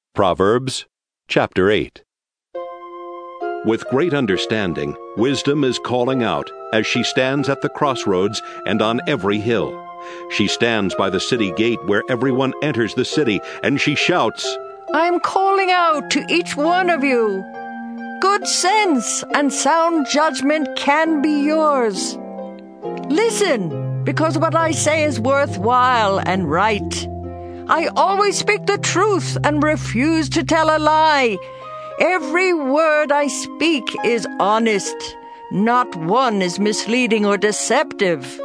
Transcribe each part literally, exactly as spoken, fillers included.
Proverbs chapter eight. With great understanding, wisdom is calling out, as she stands at the crossroads and on every hill. She stands by the city gate where everyone enters the city, and she shouts, I am calling out to each one of you. Good sense and sound judgment can be yours. Listen, because what I say is worthwhile and right. I always speak the truth and refuse to tell a lie. Every word I speak is honest. Not one is misleading or deceptive.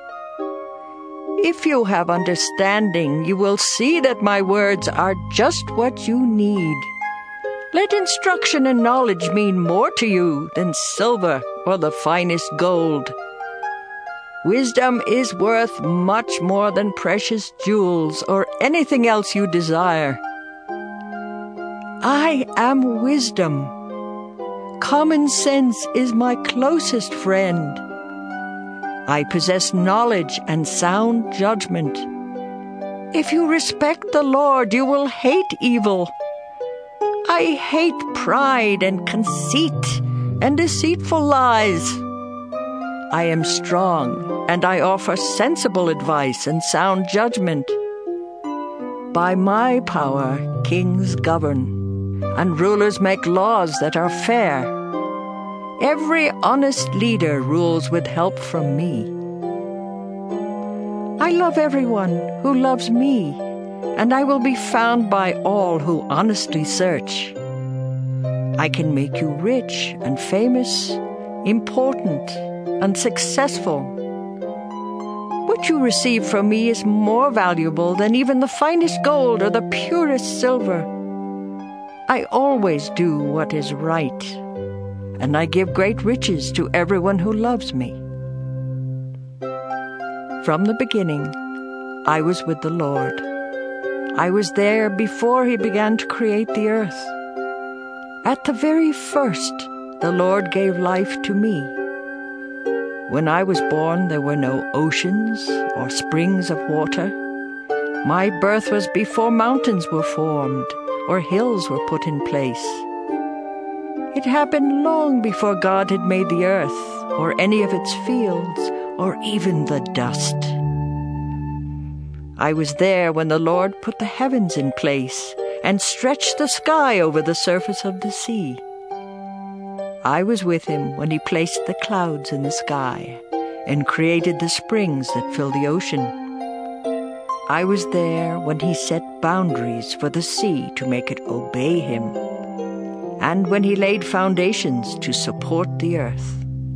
If you have understanding, you will see that my words are just what you need. Let instruction and knowledge mean more to you than silver or the finest gold. Wisdom is worth much more than precious jewels or anything else you desire. I am wisdom. Common sense is my closest friend. I possess knowledge and sound judgment. If you respect the Lord, you will hate evil. I hate pride and conceit and deceitful lies. I am strong, and I offer sensible advice and sound judgment. By my power, kings govern, and rulers make laws that are fair. Every honest leader rules with help from me. I love everyone who loves me, and I will be found by all who honestly search. I can make you rich and famous, important and successful. What you receive from me is more valuable than even the finest gold or the purest silver. I always do what is right, and I give great riches to everyone who loves me. From the beginning, I was with the Lord. I was there before He began to create the earth. At the very first, the Lord gave life to me. When I was born, there were no oceans or springs of water. My birth was before mountains were formed or hills were put in place. It happened long before God had made the earth or any of its fields or even the dust. I was there when the Lord put the heavens in place and stretched the sky over the surface of the sea. I was with Him when He placed the clouds in the sky and created the springs that fill the ocean. I was there when He set boundaries for the sea to make it obey Him, and when He laid foundations to support the earth.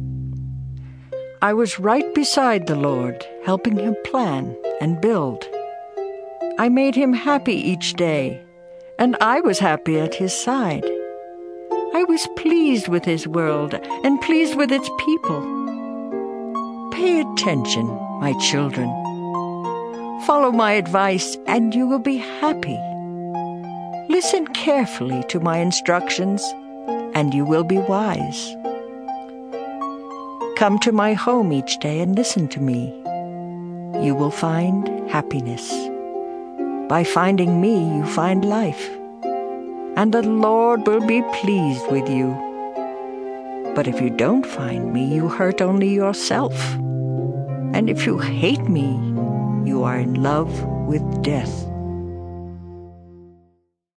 I was right beside the Lord, helping Him plan and build. I made Him happy each day, and I was happy at His side. I was pleased with His world and pleased with its people. Pay attention, my children. Follow my advice and you will be happy. Listen carefully to my instructions and you will be wise. Come to my home each day and listen to me. You will find happiness. By finding me, you find life. And the Lord will be pleased with you. But if you don't find me, you hurt only yourself. And if you hate me, you are in love with death.